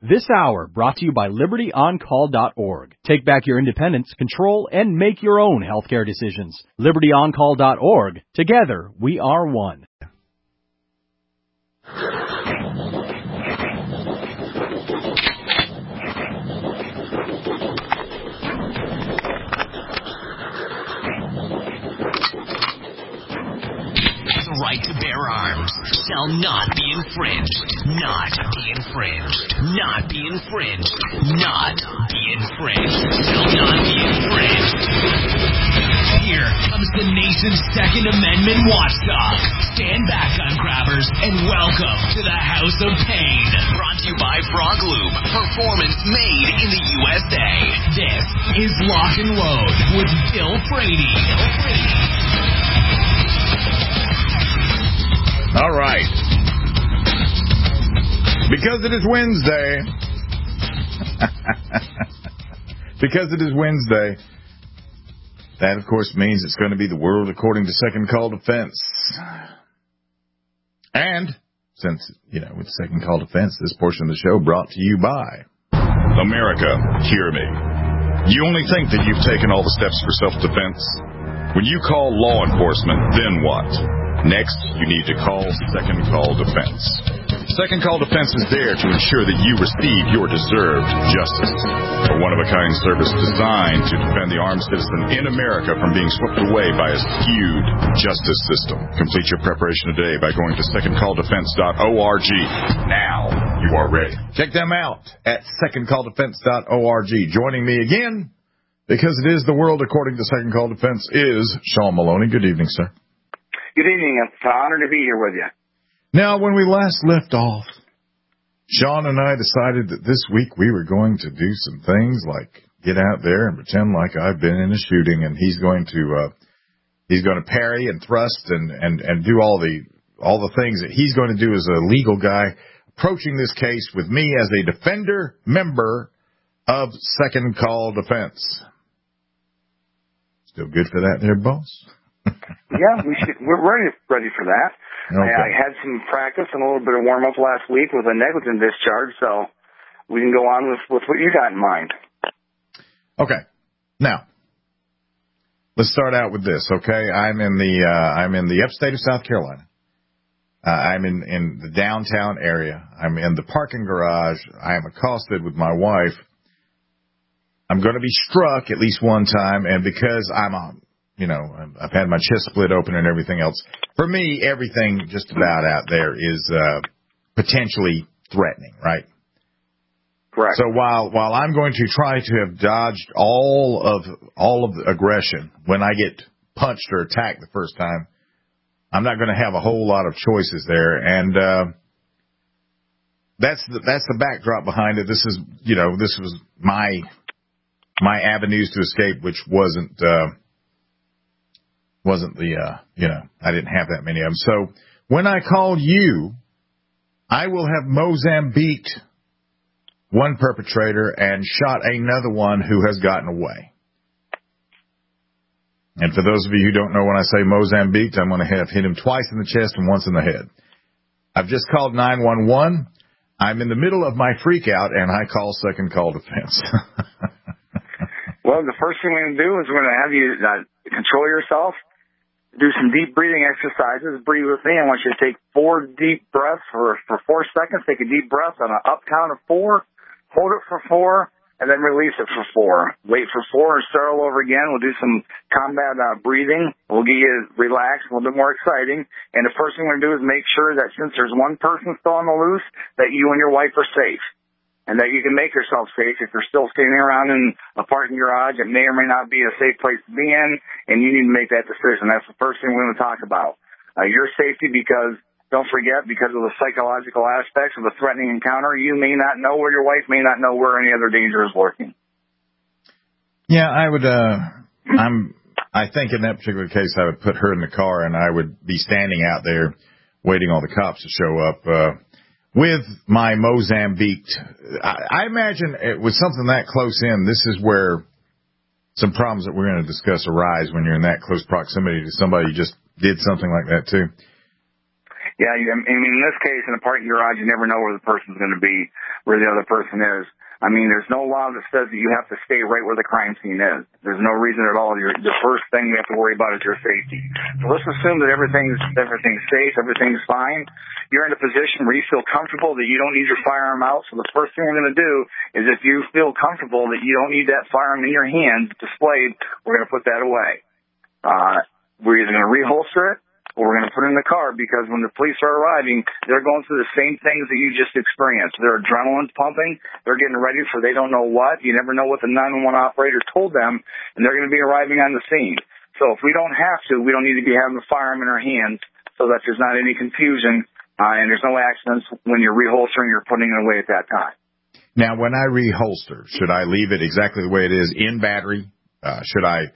This hour brought to you by LibertyOnCall.org. Take back your independence, control, and make your own healthcare decisions. LibertyOnCall.org. Together, we are one. The right to bear arms shall not be infringed. Not be infringed. Not be infringed. Not be infringed. Shall not be infringed. Here comes the nation's Second Amendment watchdog. Stand back, gun grabbers, and welcome to the House of Pain. Brought to you by Frog Lube. Performance made in the USA. This is Lock and Load with Bill Frady. All right. Because it is Wednesday. Because it is Wednesday. That, of course, means it's going to be the world according to Second Call Defense. And, since, it's Second Call Defense, this portion of the show brought to you by America, hear me. You only think that you've taken all the steps for self-defense? When you call law enforcement, then what? Next, you need to call Second Call Defense. Second Call Defense is there to ensure that you receive your deserved justice. A one-of-a-kind service designed to defend the armed citizen in America from being swept away by a skewed justice system. Complete your preparation today by going to secondcalldefense.org. Now you are ready. Check them out at secondcalldefense.org. Joining me again, because it is the world according to Second Call Defense, is Sean Maloney. Good evening, sir. Good evening. It's an honor to be here with you. Now, when we last left off, Sean and I decided that this week we were going to do some things like get out there and pretend like I've been in a shooting, and he's going to parry and thrust and do all the things that he's going to do as a legal guy, approaching this case with me as a defender member of Second Call Defense. Still good for that there, boss? Yeah, we're ready for that. Okay. I had some practice and a little bit of warm-up last week with a negligent discharge, so we can go on with what you got in mind. Okay. Now, let's start out with this, okay? I'm in the upstate of South Carolina. I'm in the downtown area. I'm in the parking garage. I am accosted with my wife. I'm going to be struck at least one time, and because I've had my chest split open and everything else. For me, everything just about out there is potentially threatening, right? Correct. So while I'm going to try to have dodged all of the aggression when I get punched or attacked the first time, I'm not going to have a whole lot of choices there, and that's the backdrop behind it. This was my avenues to escape, which wasn't I didn't have that many of them. So when I call you, I will have Mozambiqued one perpetrator and shot another one who has gotten away. And for those of you who don't know, when I say Mozambiqued, I'm going to have hit him twice in the chest and once in the head. I've just called 911. I'm in the middle of my freak out, and I call Second Call Defense. Well, the first thing we're going to do is we're going to have you control yourself. Do some deep breathing exercises. Breathe with me. I want you to take 4 deep breaths for 4 seconds. Take a deep breath on an up count of 4. Hold it for 4, and then release it for 4. Wait for 4 and start all over again. We'll do some combat breathing. We'll get you relaxed, a little bit more exciting. And the first thing we're going to do is make sure that since there's one person still on the loose, that you and your wife are safe. And that you can make yourself safe. If you're still standing around in a parking garage, it may or may not be a safe place to be in, and you need to make that decision. That's the first thing we're going to talk about. Your safety, because, don't forget, because of the psychological aspects of the threatening encounter, you may not know where your wife may not know where any other danger is lurking. Yeah, I would, I think in that particular case, I would put her in the car, and I would be standing out there waiting on the cops to show up, with my Mozambique. I imagine with something that close in, this is where some problems that we're going to discuss arise when you're in that close proximity to somebody who just did something like that too. Yeah, I mean, in this case, in a parking garage, you never know where the person's going to be, where the other person is. I mean, there's no law that says that you have to stay right where the crime scene is. There's no reason at all. The first thing we have to worry about is your safety. So let's assume that everything's safe, everything's fine. You're in a position where you feel comfortable that you don't need your firearm out. So the first thing we're going to do is, if you feel comfortable that you don't need that firearm in your hand displayed, we're going to put that away. We're either going to reholster it, or we're going to put it in the car, because when the police are arriving, they're going through the same things that you just experienced. Their adrenaline's pumping. They're getting ready for they don't know what. You never know what the 911 operator told them, and they're going to be arriving on the scene. So if we don't have to, we don't need to be having the firearm in our hands, so that there's not any confusion and there's no accidents when you're reholstering, you're putting it away at that time. Now, when I reholster, should I leave it exactly the way it is in battery? Should I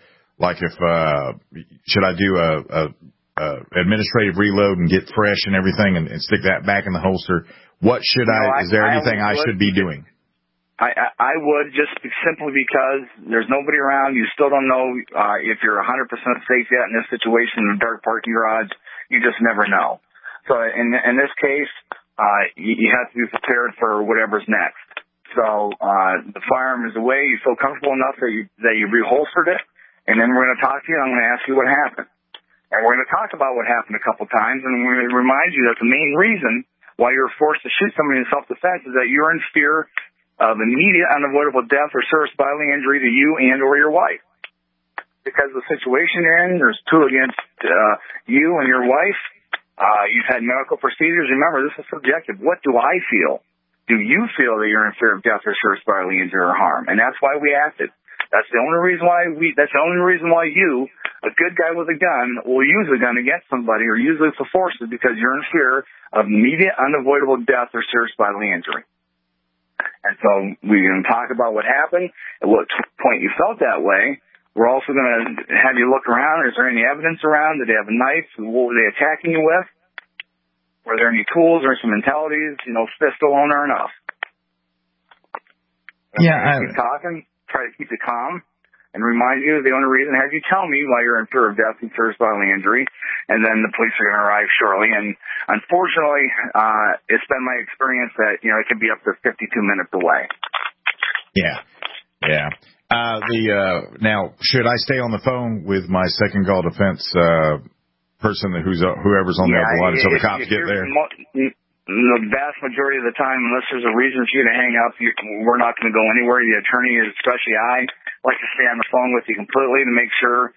do a administrative reload and get fresh and everything and stick that back in the holster? What should is there anything I should be doing? I would, just simply because there's nobody around. You still don't know if you're 100% safe yet in this situation in a dark parking garage. You just never know. So in this case, you have to be prepared for whatever's next. So the firearm is away. You feel comfortable enough that you reholstered it, and then we're going to talk to you, and I'm going to ask you what happened. And we're going to talk about what happened a couple times, and we're going to remind you that the main reason why you were forced to shoot somebody in self-defense is that you're in fear of immediate unavoidable death or serious bodily injury to you and or your wife. Because the situation you're in, there's two against you and your wife. You've had medical procedures. Remember, this is subjective. What do I feel? Do you feel that you're in fear of death or serious bodily injury or harm? And that's why we acted. That's the only reason why you, a good guy with a gun, will use a gun against somebody or use lethal force, because you're in fear of immediate unavoidable death or serious bodily injury. And so we're going to talk about what happened, at what point you felt that way. We're also going to have you look around. Is there any evidence around? Did they have a knife? What were they attacking you with? Were there any tools or instrumentalities? Fist alone are enough. Keep talking. Try to keep it calm and remind you the only reason, have you tell me why you're in fear of death and serious bodily injury, and then the police are going to arrive shortly. And unfortunately, it's been my experience that, it can be up to 52 minutes away. Yeah. Now, should I stay on the phone with my second call defense person, whoever's on the other line until the cops get there? The vast majority of the time, unless there's a reason for you to hang up, we're not going to go anywhere. The attorney, especially I, like to stay on the phone with you completely to make sure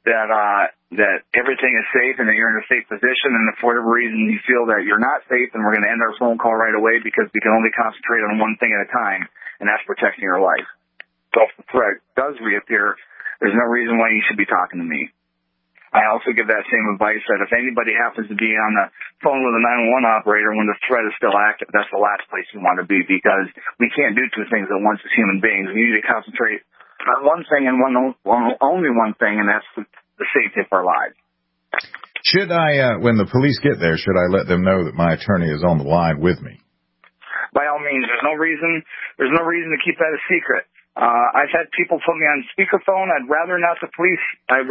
that everything is safe and that you're in a safe position. And if for whatever reason you feel that you're not safe, then we're going to end our phone call right away, because we can only concentrate on one thing at a time, and that's protecting your life. So if the threat does reappear, there's no reason why you should be talking to me. I also give that same advice that if anybody happens to be on the phone with a 911 operator when the threat is still active, that's the last place you want to be, because we can't do two things at once as human beings. We need to concentrate on one thing and only one thing, and that's the safety of our lives. Should I, when the police get there, should I let them know that my attorney is on the line with me? By all means, there's no reason to keep that a secret. I've had people put me on speakerphone. I'd rather the police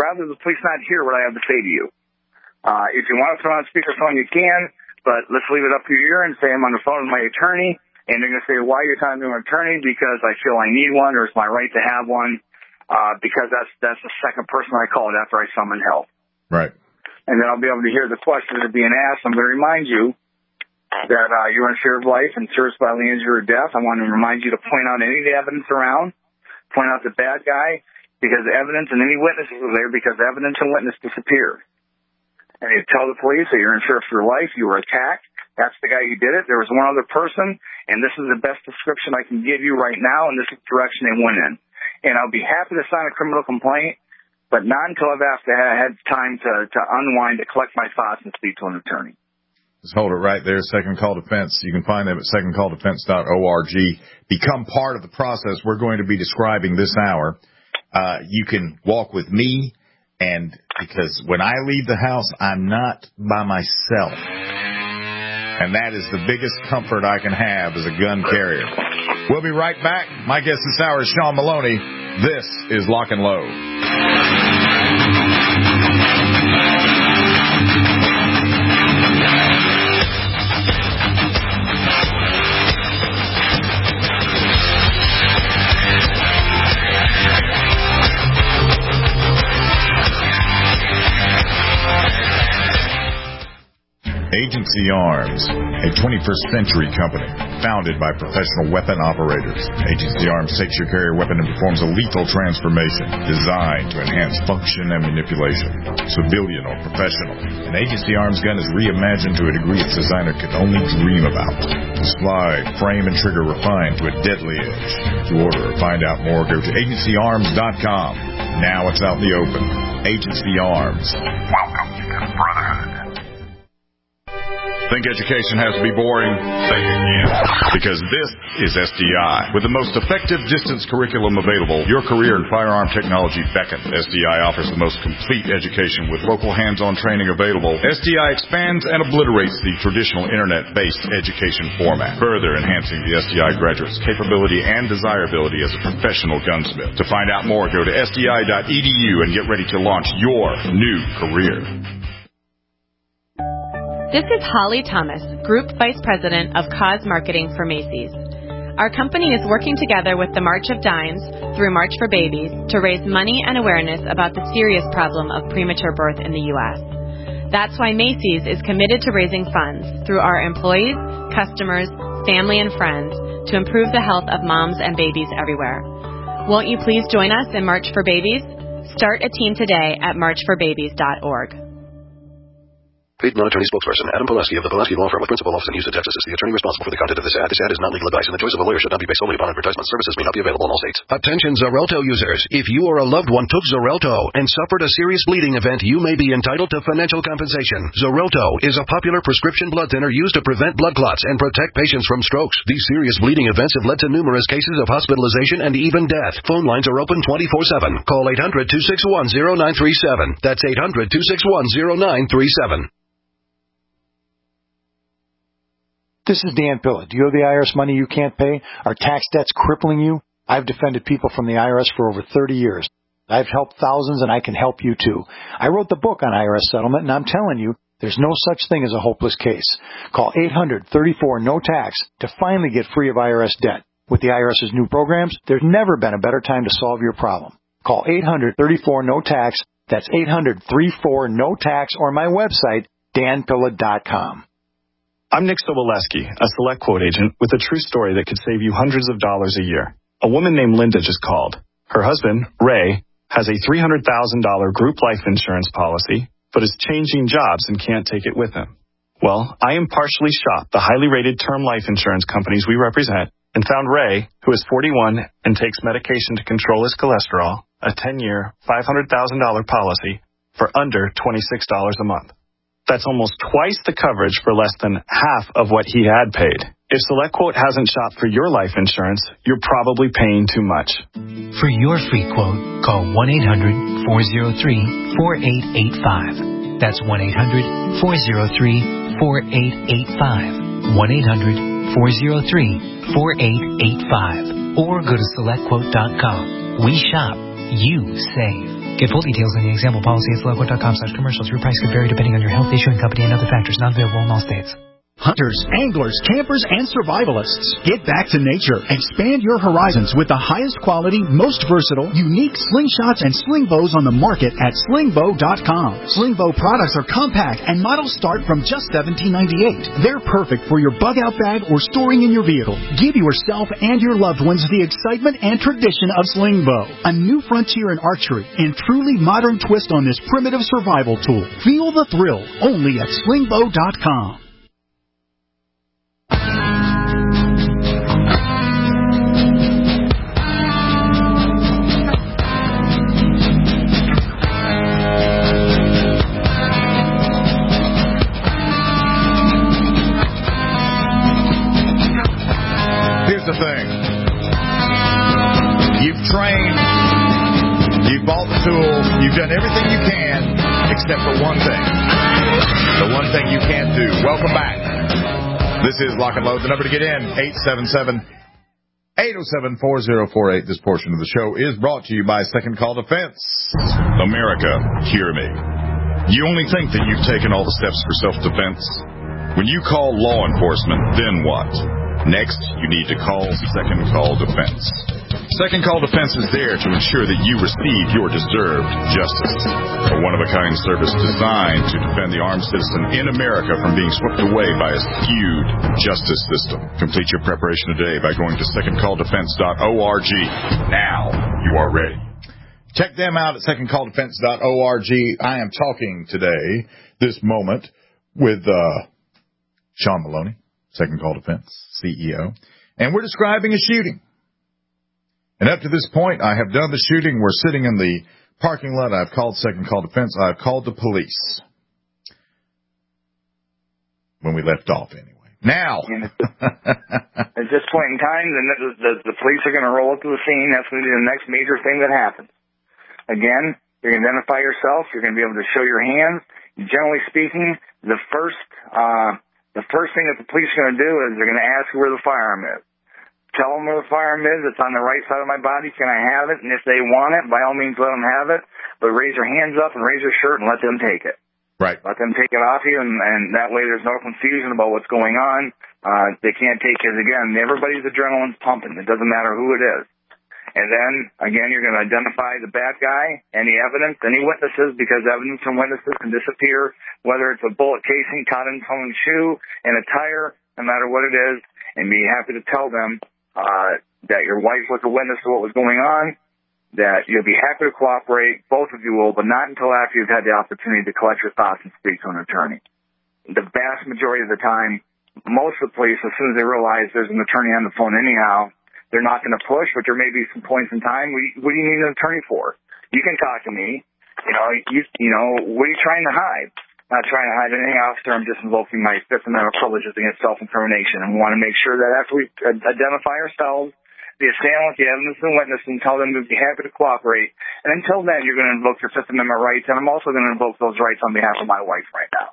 not hear what I have to say to you. If you want to throw on speakerphone, you can, but let's leave it up to your ear and say I'm on the phone with my attorney, and they're going to say, why are you talking to an attorney? Because I feel I need one, or it's my right to have one, because that's the second person I called after I summoned help. Right. And then I'll be able to hear the questions that are being asked. I'm going to remind you that you're in fear of life and serious bodily injury or death. I want to remind you to point out any of the evidence around, point out the bad guy, because evidence and any witnesses are there, because evidence and witness disappeared. And you tell the police that you're in fear for your life, you were attacked, that's the guy who did it, there was one other person, and this is the best description I can give you right now, and this is the direction they went in. And I'll be happy to sign a criminal complaint, but not until I've had time to unwind, to collect my thoughts and speak to an attorney. Just hold it right there, Second Call Defense. You can find them at secondcalldefense.org. Become part of the process we're going to be describing this hour. You can walk with me, and because when I leave the house, I'm not by myself. And that is the biggest comfort I can have as a gun carrier. We'll be right back. My guest this hour is Sean Maloney. This is Lock and Load. Agency Arms, a 21st century company founded by professional weapon operators. Agency Arms takes your carrier weapon and performs a lethal transformation designed to enhance function and manipulation, civilian or professional. An Agency Arms gun is reimagined to a degree its designer could only dream about. The slide, frame, and trigger refined to a deadly edge. To order or find out more, go to agencyarms.com. Now it's out in the open. Agency Arms. Welcome to the Brotherhood. Think education has to be boring? Think again. Because this is SDI. With the most effective distance curriculum available, your career in firearm technology beckons. SDI offers the most complete education with local hands-on training available. SDI expands and obliterates the traditional internet-based education format, further enhancing the SDI graduate's capability and desirability as a professional gunsmith. To find out more, go to sdi.edu and get ready to launch your new career. This is Holly Thomas, Group Vice President of Cause Marketing for Macy's. Our company is working together with the March of Dimes through March for Babies to raise money and awareness about the serious problem of premature birth in the U.S. That's why Macy's is committed to raising funds through our employees, customers, family, and friends to improve the health of moms and babies everywhere. Won't you please join us in March for Babies? Start a team today at marchforbabies.org. Paid non-attorney spokesperson Adam Pulaski of the Pulaski Law Firm with principal office in Houston, Texas is the attorney responsible for the content of this ad. This ad is not legal advice, and the choice of a lawyer should not be based solely upon advertisement. Services may not be available in all states. Attention Xarelto users. If you or a loved one took Xarelto and suffered a serious bleeding event, you may be entitled to financial compensation. Xarelto is a popular prescription blood thinner used to prevent blood clots and protect patients from strokes. These serious bleeding events have led to numerous cases of hospitalization and even death. Phone lines are open 24/7. Call 800-261-0937. That's 800-261-0937. This is Dan Pilla. Do you owe the IRS money you can't pay? Are tax debts crippling you? I've defended people from the IRS for over 30 years. I've helped thousands, and I can help you too. I wrote the book on IRS settlement, and I'm telling you, there's no such thing as a hopeless case. Call 800-34-NO-TAX to finally get free of IRS debt. With the IRS's new programs, there's never been a better time to solve your problem. Call 800-34-NO-TAX. That's 800-34-NO-TAX, or my website, danpilla.com. I'm Nick Soboleski, a Select Quote agent with a true story that could save you hundreds of dollars a year. A woman named Linda just called. Her husband, Ray, has a $300,000 group life insurance policy, but is changing jobs and can't take it with him. Well, I impartially shopped the highly rated term life insurance companies we represent and found Ray, who is 41 and takes medication to control his cholesterol, a 10-year, $500,000 policy for under $26 a month. That's almost twice the coverage for less than half of what he had paid. If SelectQuote hasn't shopped for your life insurance, you're probably paying too much. For your free quote, call 1-800-403-4885. That's 1-800-403-4885. 1-800-403-4885. Or go to SelectQuote.com. We shop, you save. Get full details on the example policy at SelectQuote.com/commercials. Your price could vary depending on your health, issuing company, and other factors. Not available in all states. Hunters, anglers, campers, and survivalists. Get back to nature. Expand your horizons with the highest quality, most versatile, unique slingshots and sling bows on the market at slingbow.com. Slingbow products are compact and models start from just $17.98. They're perfect for your bug-out bag or storing in your vehicle. Give yourself and your loved ones the excitement and tradition of Slingbow, a new frontier in archery and truly modern twist on this primitive survival tool. Feel the thrill only at slingbow.com. The thing. You've trained, you've bought the tools, you've done everything you can except for one thing. The one thing you can't do. Welcome back. This is Lock and Load. The number to get in, 877-807-4048. This portion of the show is brought to you by Second Call Defense. America, hear me. You only think that you've taken all the steps for self-defense. When you call law enforcement, then what? Next, you need to call Second Call Defense. Second Call Defense is there to ensure that you receive your deserved justice. A one-of-a-kind service designed to defend the armed citizen in America from being swept away by a skewed justice system. Complete your preparation today by going to secondcalldefense.org. Now you are ready. Check them out at secondcalldefense.org. I am talking today, this moment, with Sean Maloney, Second Call Defense CEO, and we're describing a shooting. And up to this point, I have done the shooting. We're sitting in the parking lot. I've called Second Call Defense. I've called the police. When we left off, anyway. Now. At this point in time, the police are going to roll up to the scene. That's going to be the next major thing that happens. Again, you're going to identify yourself. You're going to be able to show your hands. Generally speaking, the first thing that the police are going to do is they're going to ask you where the firearm is. Tell them where the firearm is. It's on the right side of my body. Can I have it? And if they want it, by all means, let them have it. But raise your hands up and raise your shirt and let them take it. Right. Let them take it off you, and that way there's no confusion about what's going on. They can't take it again. Everybody's adrenaline's pumping. It doesn't matter who it is. And then, again, you're going to identify the bad guy, any evidence, any witnesses, because evidence from witnesses can disappear, whether it's a bullet casing caught in someone's shoe, in a tire, no matter what it is, and be happy to tell them that your wife was a witness to what was going on, that you'll be happy to cooperate, both of you will, but not until after you've had the opportunity to collect your thoughts and speak to an attorney. The vast majority of the time, most of the police, as soon as they realize there's an attorney on the phone anyhow, they're not going to push, but there may be some points in time. What do you need an attorney for? You can talk to me. You know, what are you trying to hide? Not trying to hide anything, officer. I'm just invoking my Fifth Amendment privileges against self-incrimination. And we want to make sure that after we identify ourselves, the assailant, the evidence, and witness, and tell them to be happy to cooperate. And until then, you're going to invoke your Fifth Amendment rights, and I'm also going to invoke those rights on behalf of my wife right now.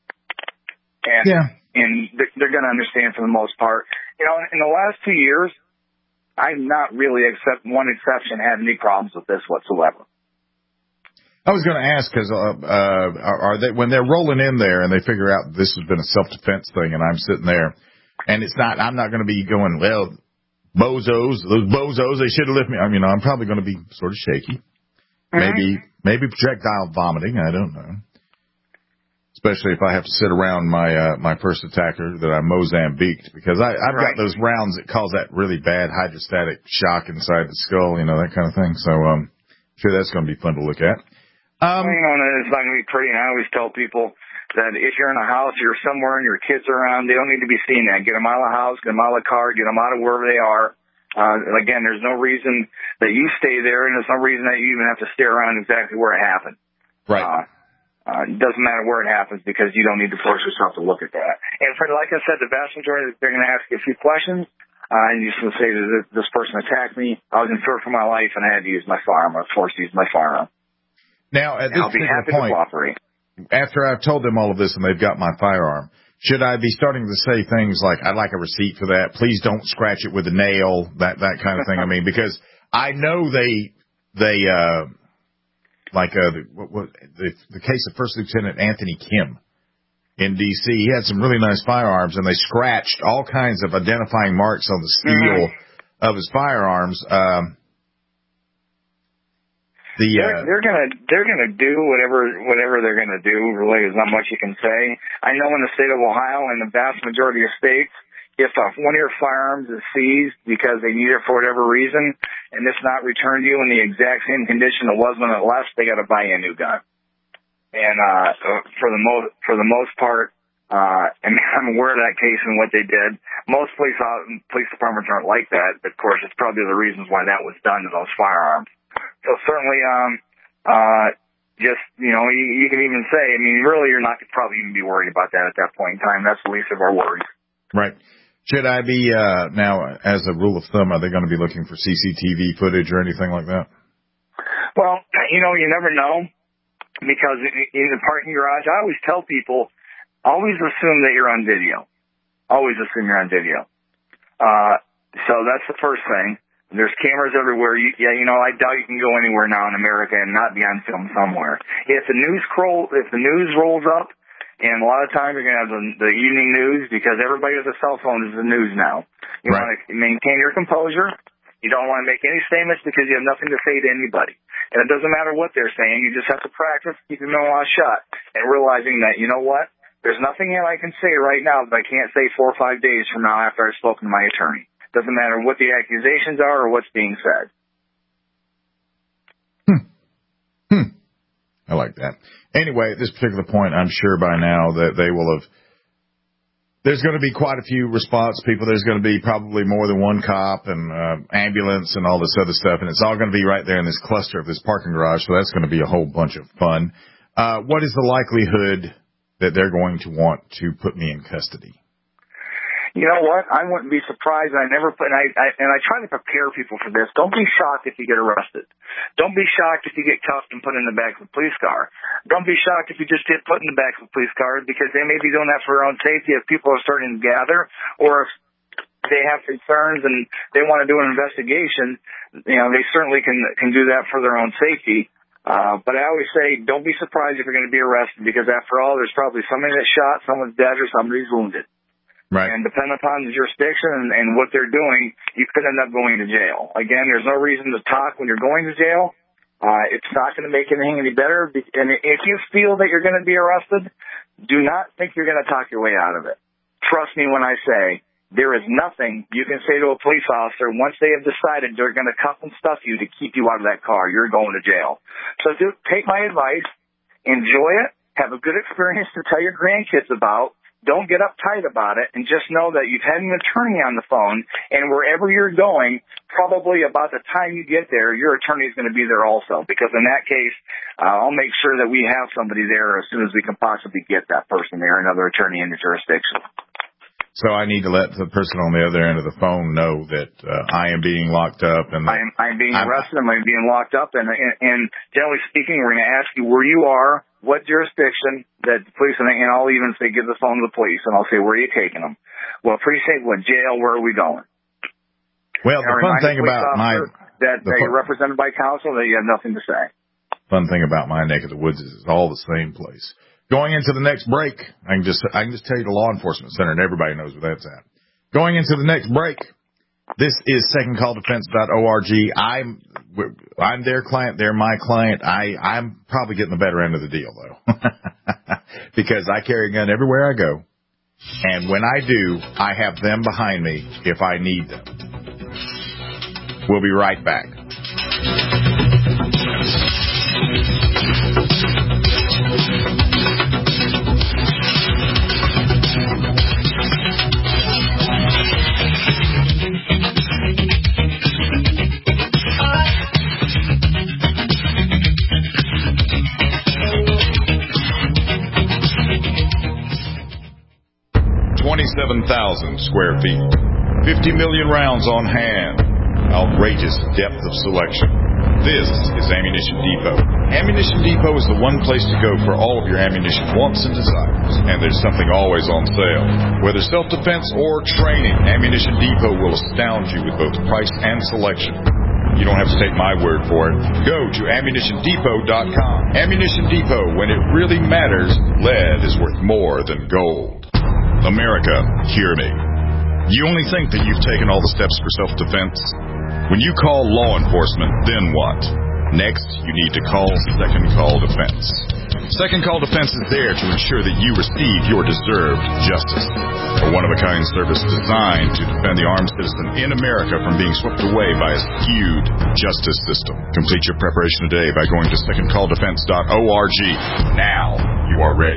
And they're going to understand for the most part. You know, in the last 2 years, I've not really, except one exception, had any problems with this whatsoever. I was going to ask, because are they, when they're rolling in there and they figure out this has been a self-defense thing, and I'm sitting there, and it's not, I'm not going to be going, well, those bozos, they should have left me. I mean, I'm probably going to be sort of shaky. Maybe projectile vomiting. I don't know. Especially if I have to sit around my first attacker that I Mozambiqued, because I've got those rounds that cause that really bad hydrostatic shock inside the skull, you know, that kind of thing. So, I'm sure that's going to be fun to look at. It's not going to be pretty, and I always tell people that if you're in a house, you're somewhere and your kids are around, they don't need to be seen that. Get them out of the house, get them out of the car, get them out of wherever they are. Again, there's no reason that you stay there, and there's no reason that you even have to stay around exactly where it happened. Right. It doesn't matter where it happens, because you don't need to force yourself to look at that. And like I said, the vast majority, they're going to ask you a few questions, and you're just going to say, this person attacked me, I was in fear for my life, and I had to use my firearm. I was forced to use my firearm. Now, at this I'll be happy to cooperate. After I've told them all of this and they've got my firearm, should I be starting to say things like, I'd like a receipt for that, please don't scratch it with a nail, that kind of thing? I mean, because I know the case of First Lieutenant Anthony Kim in D.C., he had some really nice firearms, and they scratched all kinds of identifying marks on the steel of his firearms. They're gonna do whatever they're gonna do. Really, there's not much you can say. I know in the state of Ohio and the vast majority of states, if one of your firearms is seized because they need it for whatever reason, and it's not returned to you in the exact same condition it was when it left, they got to buy you a new gun. And for the most part, and I'm aware of that case and what they did. Most police departments aren't like that, but of course, it's probably the reasons why that was done to those firearms. So certainly, you can even say, I mean, really, you're not probably even be worried about that at that point in time. That's the least of our worries. Right. Should I be, now, as a rule of thumb, are they going to be looking for CCTV footage or anything like that? Well, you never know, because in the parking garage, I always tell people, always assume that you're on video. Always assume you're on video. So that's the first thing. There's cameras everywhere. I doubt you can go anywhere now in America and not be on film somewhere. If the news rolls up, and a lot of times you're going to have the evening news, because everybody with a cell phone is the news now. You want to maintain your composure. You don't want to make any statements because you have nothing to say to anybody. And it doesn't matter what they're saying. You just have to practice, keep your mouth shut, and realizing that, you know what? There's nothing that I can say right now that I can't say 4 or 5 days from now after I've spoken to my attorney. Doesn't matter what the accusations are or what's being said. I like that. Anyway, at this particular point, I'm sure by now that they will have. There's going to be quite a few response people. There's going to be probably more than one cop and ambulance and all this other stuff, and it's all going to be right there in this cluster of this parking garage, so that's going to be a whole bunch of fun. What is the likelihood that they're going to want to put me in custody? You know what? I wouldn't be surprised. I try to prepare people for this. Don't be shocked if you get arrested. Don't be shocked if you get cuffed and put in the back of a police car. Don't be shocked if you just get put in the back of a police car because they may be doing that for their own safety if people are starting to gather, or if they have concerns and they want to do an investigation. You know, they certainly can do that for their own safety. But I always say, don't be surprised if you're going to be arrested because after all, there's probably somebody that's shot, someone's dead, or somebody's wounded. Right. And depending upon the jurisdiction and what they're doing, you could end up going to jail. Again, there's no reason to talk when you're going to jail. It's not going to make anything any better. And if you feel that you're going to be arrested, do not think you're going to talk your way out of it. Trust me when I say there is nothing you can say to a police officer once they have decided they're going to cuff and stuff you to keep you out of that car. You're going to jail. So take my advice, enjoy it, have a good experience to tell your grandkids about. Don't get uptight about it, and just know that you've had an attorney on the phone, and wherever you're going, probably about the time you get there, your attorney is going to be there also, because in that case, I'll make sure that we have somebody there as soon as we can possibly get that person there, another attorney in the jurisdiction. So I need to let the person on the other end of the phone know that I am being locked up. And I'm being arrested, I'm being locked up, and generally speaking, we're going to ask you where you are, what jurisdiction that the police, and I'll even say give the phone to the police, and I'll say, where are you taking them? Well, precinct, what jail, where are we going? Well, the fun thing about that you're represented by counsel, that you have nothing to say. Fun thing about my neck of the woods is it's all the same place. Going into the next break, I can just tell you the law enforcement center, and everybody knows where that's at. Going into the next break, this is secondcalldefense.org. I'm their client, they're my client. I'm probably getting the better end of the deal, though, because I carry a gun everywhere I go, and when I do, I have them behind me if I need them. We'll be right back. 27,000 square feet, 50 million rounds on hand, outrageous depth of selection. This is Ammunition Depot. Ammunition Depot is the one place to go for all of your ammunition wants and desires, and there's something always on sale. Whether self-defense or training, Ammunition Depot will astound you with both price and selection. You don't have to take my word for it. Go to AmmunitionDepot.com. Ammunition Depot, when it really matters, lead is worth more than gold. America, hear me. You only think that you've taken all the steps for self-defense? When you call law enforcement, then what? Next, you need to call Second Call Defense. Second Call Defense is there to ensure that you receive your deserved justice. A one-of-a-kind service designed to defend the armed citizen in America from being swept away by a skewed justice system. Complete your preparation today by going to secondcalldefense.org. Now you are ready.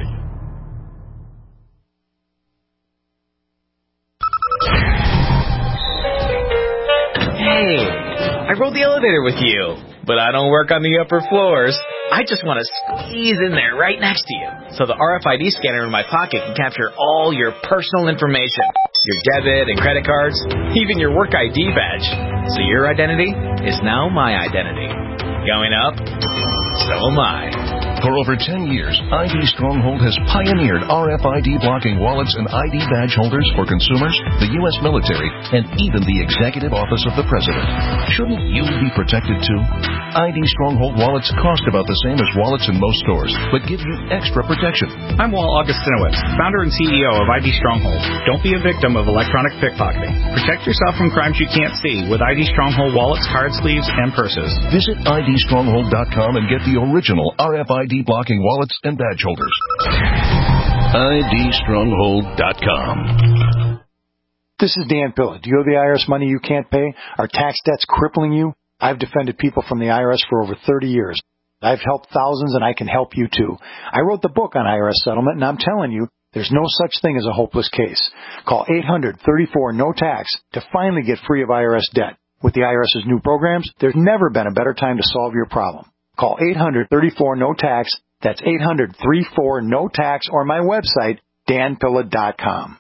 Hey, I rode the elevator with you, but I don't work on the upper floors. I just want to squeeze in there right next to you, so the RFID scanner in my pocket can capture all your personal information, your debit and credit cards, even your work ID badge. So your identity is now my identity. Going up, so am I. For over 10 years, ID Stronghold has pioneered RFID blocking wallets and ID badge holders for consumers, the U.S. military, and even the Executive Office of the President. Shouldn't you be protected too? ID Stronghold wallets cost about the same as wallets in most stores, but give you extra protection. I'm Walt Augustinowicz, founder and CEO of ID Stronghold. Don't be a victim of electronic pickpocketing. Protect yourself from crimes you can't see with ID Stronghold wallets, card sleeves, and purses. Visit IDStronghold.com and get the original RFID blocking wallets and badge holders. IDStronghold.com. This is Dan Pilla. Do you owe the IRS money you can't pay? Are tax debts crippling you? I've defended people from the IRS for over 30 years. I've helped thousands, and I can help you too. I wrote the book on IRS settlement, and I'm telling you, there's no such thing as a hopeless case. Call 800-34-NO-TAX to finally get free of IRS debt. With the IRS's new programs, there's never been a better time to solve your problem. Call 800-34-NO-TAX. That's 800-34-NO-TAX, or my website, danpilla.com.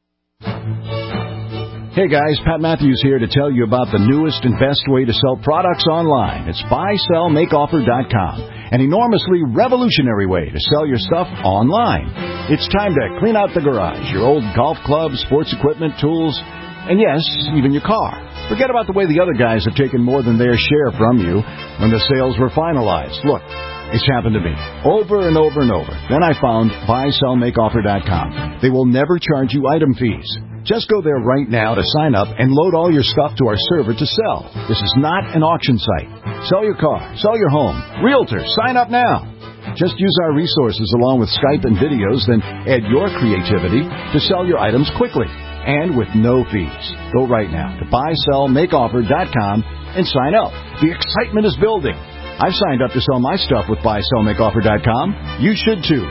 Hey guys, Pat Matthews here to tell you about the newest and best way to sell products online. It's buysellmakeoffer.com, an enormously revolutionary way to sell your stuff online. It's time to clean out the garage, your old golf clubs, sports equipment, tools, and yes, even your car. Forget about the way the other guys have taken more than their share from you when the sales were finalized. Look, it's happened to me over and over and over. Then I found buysellmakeoffer.com. They will never charge you item fees. Just go there right now to sign up and load all your stuff to our server to sell. This is not an auction site. Sell your car, sell your home. Realtor, sign up now. Just use our resources along with Skype and videos, then add your creativity to sell your items quickly and with no fees. Go right now to buysellmakeoffer.com and sign up. The excitement is building. I've signed up to sell my stuff with buysellmakeoffer.com. You should too.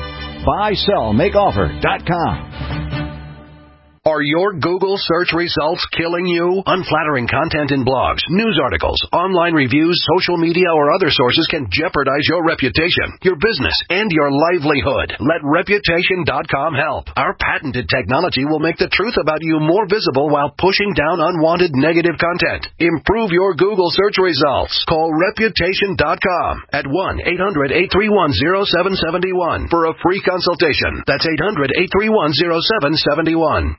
buysellmakeoffer.com. Are your Google search results killing you? Unflattering content in blogs, news articles, online reviews, social media, or other sources can jeopardize your reputation, your business, and your livelihood. Let Reputation.com help. Our patented technology will make the truth about you more visible while pushing down unwanted negative content. Improve your Google search results. Call Reputation.com at 1-800-831-0771 for a free consultation. That's 800-831-0771.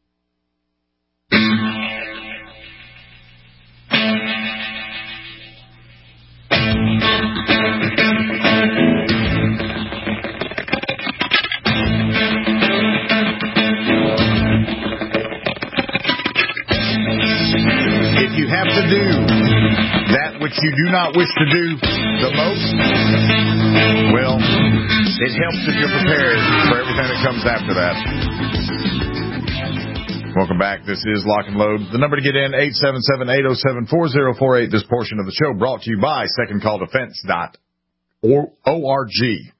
If you have to do that which you do not wish to do the most, well, it helps if you're prepared for everything that comes after that. Welcome back. This is Lock and Load. The number to get in, 877-807-4048. This portion of the show brought to you by SecondCallDefense.org.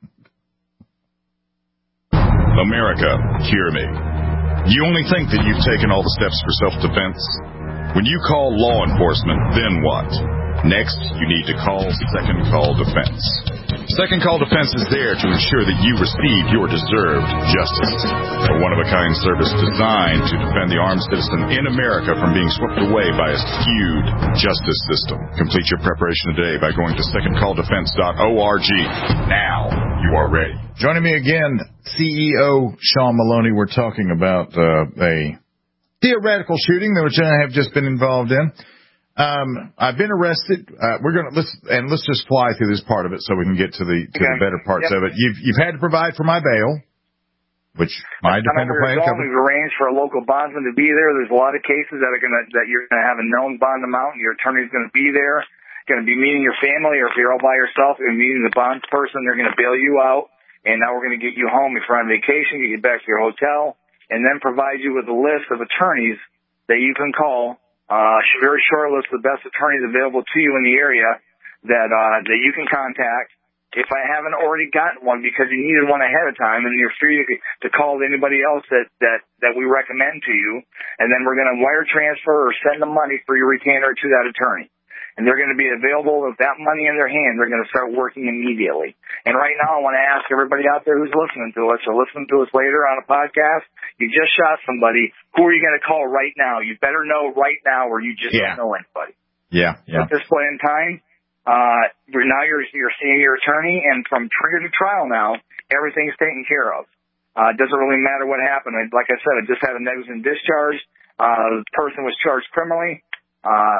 America, hear me. You only think that you've taken all the steps for self-defense. When you call law enforcement, then what? Next, you need to call Second Call Defense. Second Call Defense is there to ensure that you receive your deserved justice. A one-of-a-kind service designed to defend the armed citizen in America from being swept away by a skewed justice system. Complete your preparation today by going to SecondCallDefense.org. Now you are ready. Joining me again, CEO Sean Maloney. We're talking about a theoretical shooting which I have just been involved in. I've been arrested. Let's just fly through this part of it so we can get to the better parts of it. You've had to provide for my bail, which my defender plan covered. We've arranged for a local bondsman to be there. There's a lot of cases that you're gonna have a known bond amount. Your attorney's gonna be there, gonna be meeting your family, or if you're all by yourself, you're meeting the bonds person. They're gonna bail you out, and now we're gonna get you home if you're on vacation, get you back to your hotel, and then provide you with a list of attorneys that you can call. Very short list of the best attorneys available to you in the area that you can contact. If I haven't already gotten one because you needed one ahead of time, and you're free to call anybody else that we recommend to you, and then we're going to wire transfer or send the money for your retainer to that attorney. And they're going to be available with that money in their hand. They're going to start working immediately. And right now, I want to ask everybody out there who's listening to us or listening to us later on a podcast, you just shot somebody. Who are you going to call right now? You better know right now, or you just don't know anybody. Yeah. At this point in time, now you're seeing your attorney, and from trigger to trial now, everything's taken care of. It doesn't really matter what happened. Like I said, I just had a negligent discharge. The person was charged criminally.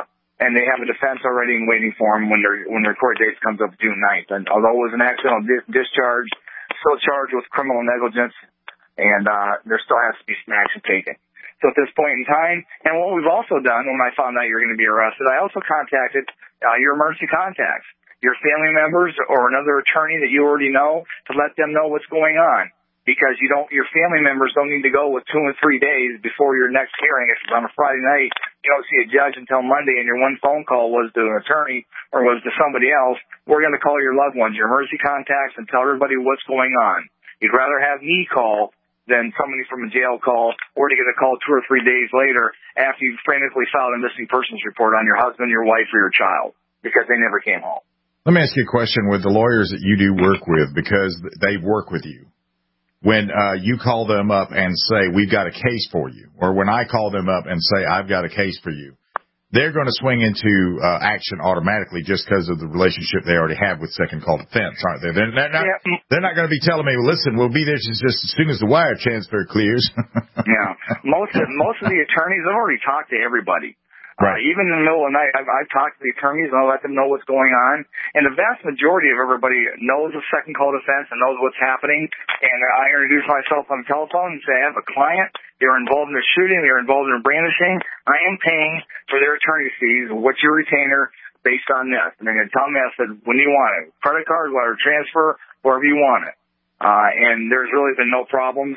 and they have a defense already waiting for them when their court date comes up June 9th. And although it was an accidental discharge, still charged with criminal negligence, and there still has to be some action taken. So at this point in time, and what we've also done when I found out you're going to be arrested, I also contacted your emergency contacts, your family members or another attorney that you already know, to let them know what's going on. Because your family members don't need to go with 2 and 3 days before your next hearing. If it's on a Friday night, you don't see a judge until Monday, and your one phone call was to an attorney or was to somebody else. We're going to call your loved ones, your emergency contacts, and tell everybody what's going on. You'd rather have me call than somebody from a jail call, or to get a call 2 or 3 days later after you've frantically filed a missing persons report on your husband, your wife, or your child because they never came home. Let me ask you a question with the lawyers that you do work with, because they work with you. When you call them up and say, we've got a case for you, or when I call them up and say, I've got a case for you, they're going to swing into action automatically just because of the relationship they already have with Second Call Defense, aren't they? They're not going to be telling me, listen, we'll be there just as soon as the wire transfer clears. Yeah. Most of the attorneys have already talked to everybody. Right. Even in the middle of the night, I've talked to the attorneys and I'll let them know what's going on. And the vast majority of everybody knows of Second Call Defense and knows what's happening. And I introduce myself on the telephone and say, I have a client. They're involved in a shooting. They're involved in brandishing. I am paying for their attorney fees. What's your retainer based on this? And they're going to tell me, I said, when do you want it? Credit card, wire transfer, wherever you want it. And there's really been no problems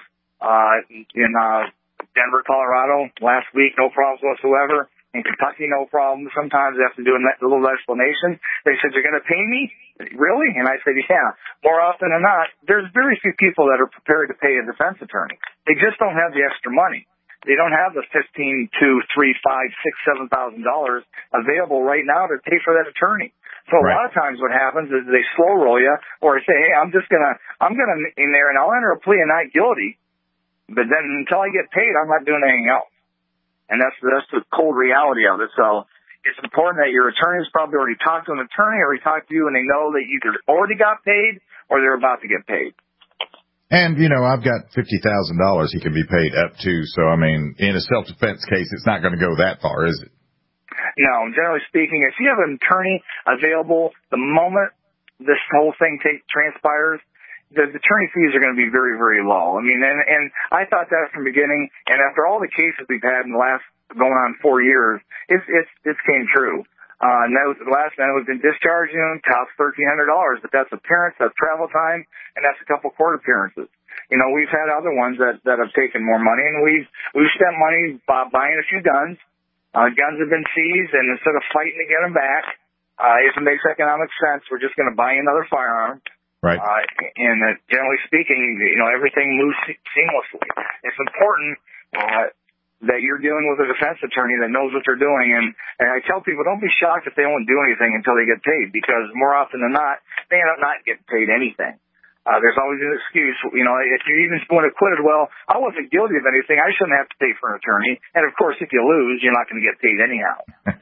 in Denver, Colorado. Last week, no problems whatsoever. In Kentucky, no problem. Sometimes they have to do a little explanation. They said, you're going to pay me? Really? And I said, yeah. More often than not, there's very few people that are prepared to pay a defense attorney. They just don't have the extra money. They don't have the $1,500, $2,000, $3,000, $5,000, $6,000, $7,000 available right now to pay for that attorney. So a lot of times what happens is they slow roll you, or say, hey, I'm going to in there and I'll enter a plea of not guilty, but then until I get paid, I'm not doing anything else. And that's the cold reality of it. So it's important that your attorney's probably already talked to an attorney or he talked to you and they know that you either already got paid or they're about to get paid. And, I've got $50,000 he can be paid up to. So, I mean, in a self-defense case, it's not going to go that far, is it? No, generally speaking, if you have an attorney available the moment this whole thing transpires, the attorney fees are going to be very, very low. I mean, and I thought that from the beginning, and after all the cases we've had in the last going on 4 years, it's came true. And that was the last man who's been discharged, costs $1,300, but that's appearance, that's travel time, and that's a couple court appearances. We've had other ones that have taken more money, and we've spent money buying a few guns. Guns have been seized, and instead of fighting to get them back, if it makes economic sense, we're just going to buy another firearm. Right. And generally speaking, everything moves seamlessly. It's important that you're dealing with a defense attorney that knows what they're doing. And I tell people, don't be shocked if they won't do anything until they get paid, because more often than not, they end up not getting paid anything. There's always an excuse. If you're even when acquitted, well, I wasn't guilty of anything. I shouldn't have to pay for an attorney. And of course, if you lose, you're not going to get paid anyhow.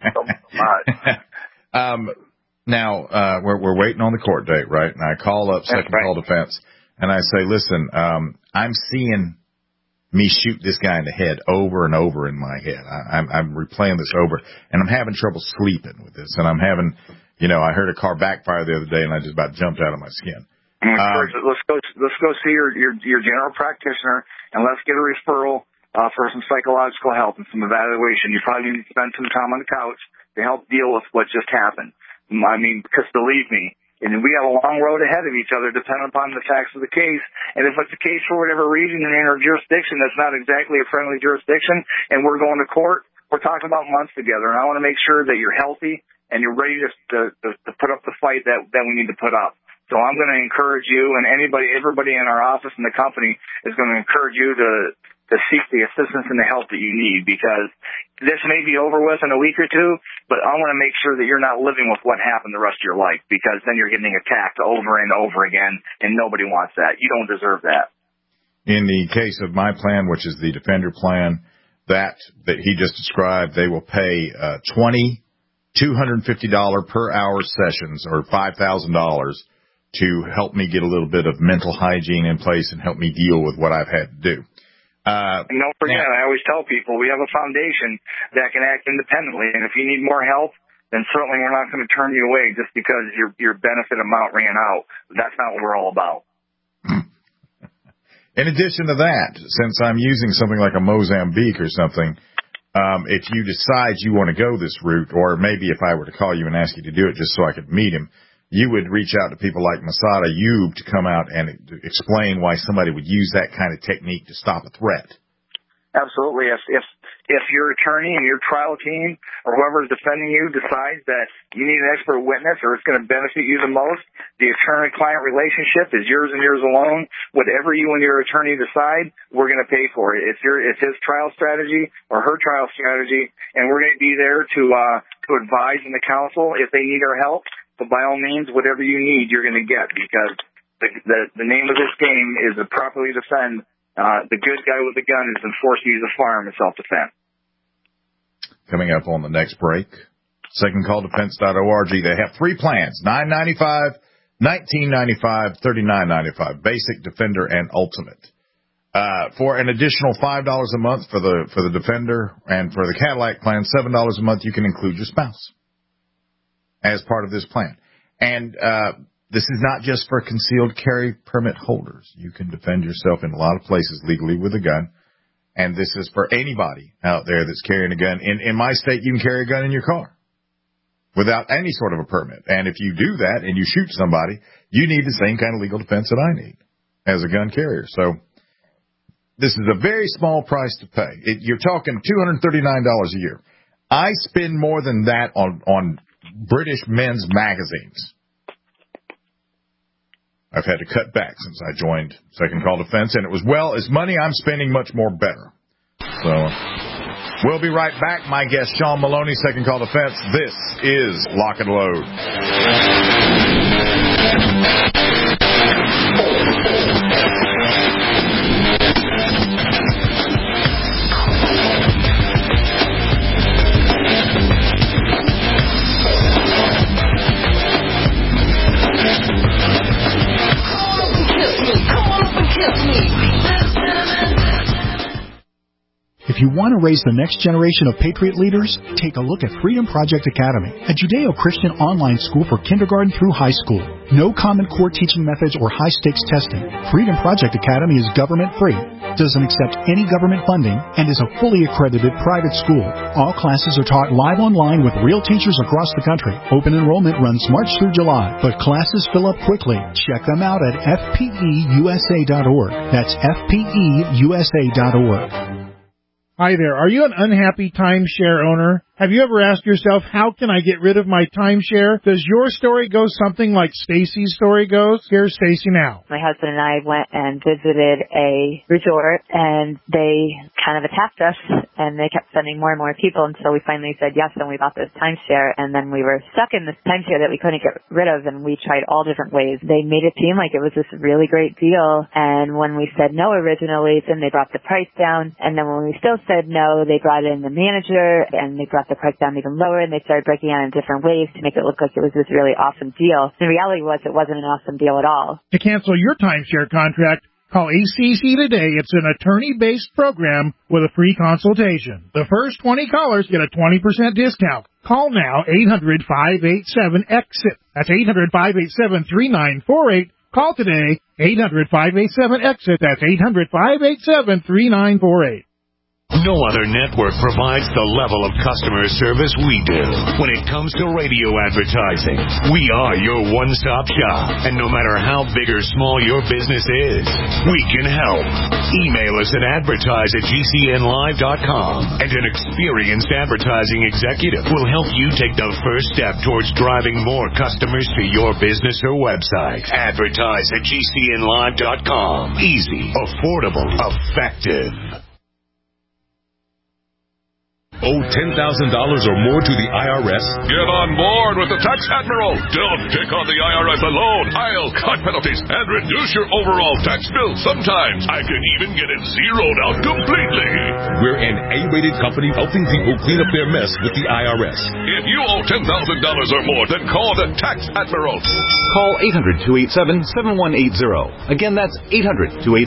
Now, we're waiting on the court date, right? And I call up Second Call Defense, and I say, listen, I'm seeing me shoot this guy in the head over and over in my head. I'm replaying this over, and I'm having trouble sleeping with this. And I'm having, I heard a car backfire the other day, and I just about jumped out of my skin. Let's go see your general practitioner, and let's get a referral for some psychological help and some evaluation. You probably need to spend some time on the couch to help deal with what just happened. I mean, because believe me, and we have a long road ahead of each other depending upon the facts of the case. And if it's a case for whatever reason in our jurisdiction that's not exactly a friendly jurisdiction and we're going to court, we're talking about months together. And I want to make sure that you're healthy and you're ready to put up the fight that we need to put up. So I'm going to encourage you, and everybody in our office and the company is going to encourage you to seek the assistance and the help that you need, because this may be over with in a week or two, but I want to make sure that you're not living with what happened the rest of your life, because then you're getting attacked over and over again, and nobody wants that. You don't deserve that. In the case of my plan, which is the Defender plan, that he just described, they will pay $250 per hour sessions, or $5,000, to help me get a little bit of mental hygiene in place and help me deal with what I've had to do. And don't forget, I always tell people we have a foundation that can act independently, and if you need more help, then certainly we're not going to turn you away just because your benefit amount ran out. That's not what we're all about. In addition to that, since I'm using something like a Mozambique or something, if you decide you want to go this route, or maybe if I were to call you and ask you to do it just so I could meet him, you would reach out to people like Masada Ayub to come out and explain why somebody would use that kind of technique to stop a threat. Absolutely. If your attorney and your trial team or whoever is defending you decides that you need an expert witness or it's going to benefit you the most, the attorney-client relationship is yours and yours alone. Whatever you and your attorney decide, we're going to pay for it. It's his trial strategy or her trial strategy, and we're going to be there to advise in the counsel if they need our help. But by all means, whatever you need, you're going to get, because the name of this game is to properly defend. The good guy with the gun is enforced to use a firearm in self-defense. Coming up on the next break, secondcalldefense.org. They have 3 plans: $9.95, $19.95, $39.95. Basic, Defender, and Ultimate. For an additional $5 a month for the Defender, and for the Cadillac plan, $7 a month, you can include your spouse as part of this plan. And this is not just for concealed carry permit holders. You can defend yourself in a lot of places legally with a gun. And this is for anybody out there that's carrying a gun. In my state, you can carry a gun in your car without any sort of a permit. And if you do that and you shoot somebody, you need the same kind of legal defense that I need as a gun carrier. So this is a very small price to pay. You're talking $239 a year. I spend more than that on British men's magazines. I've had to cut back since I joined Second Call Defense, and it was, well, as money I'm spending, much more better. So we'll be right back. My guest, Sean Maloney, Second Call Defense. This is Lock and Load. If you want to raise the next generation of Patriot leaders, take a look at Freedom Project Academy, a Judeo-Christian online school for kindergarten through high school. No Common Core teaching methods or high-stakes testing. Freedom Project Academy is government-free, doesn't accept any government funding, and is a fully accredited private school. All classes are taught live online with real teachers across the country. Open enrollment runs March through July, but classes fill up quickly. Check them out at fpeusa.org. That's fpeusa.org. Hi there. Are you an unhappy timeshare owner? Have you ever asked yourself, how can I get rid of my timeshare? Does your story go something like Stacy's story goes? Here's Stacy now. My husband and I went and visited a resort, and they kind of attacked us, and they kept sending more and more people until we finally said yes, and we bought this timeshare, and then we were stuck in this timeshare that we couldn't get rid of, and we tried all different ways. They made it seem like it was this really great deal, and when we said no originally, then they brought the price down, and then when we still said no, they brought in the manager, and they brought the price down even lower, and they started breaking it in different ways to make it look like it was this really awesome deal. The reality was it wasn't an awesome deal at all. To cancel your timeshare contract, call ACC today. It's an attorney-based program with a free consultation. The first 20 callers get a 20% discount. Call now, 800-587-EXIT. That's 800-587-3948. Call today, 800-587-EXIT. That's 800-587-3948. No other network provides the level of customer service we do. When it comes to radio advertising, we are your one-stop shop. And no matter how big or small your business is, we can help. Email us at advertise@gcnlive.com, and an experienced advertising executive will help you take the first step towards driving more customers to your business or website. Advertise@gcnlive.com. Easy, affordable, effective. Owe $10,000 or more to the IRS? Get on board with the Tax Admiral. Don't take on the IRS alone. I'll cut penalties and reduce your overall tax bill. Sometimes I can even get it zeroed out completely. We're an A-rated company helping people clean up their mess with the IRS. If you owe $10,000 or more, then call the Tax Admiral. Call 800-287-7180. Again, that's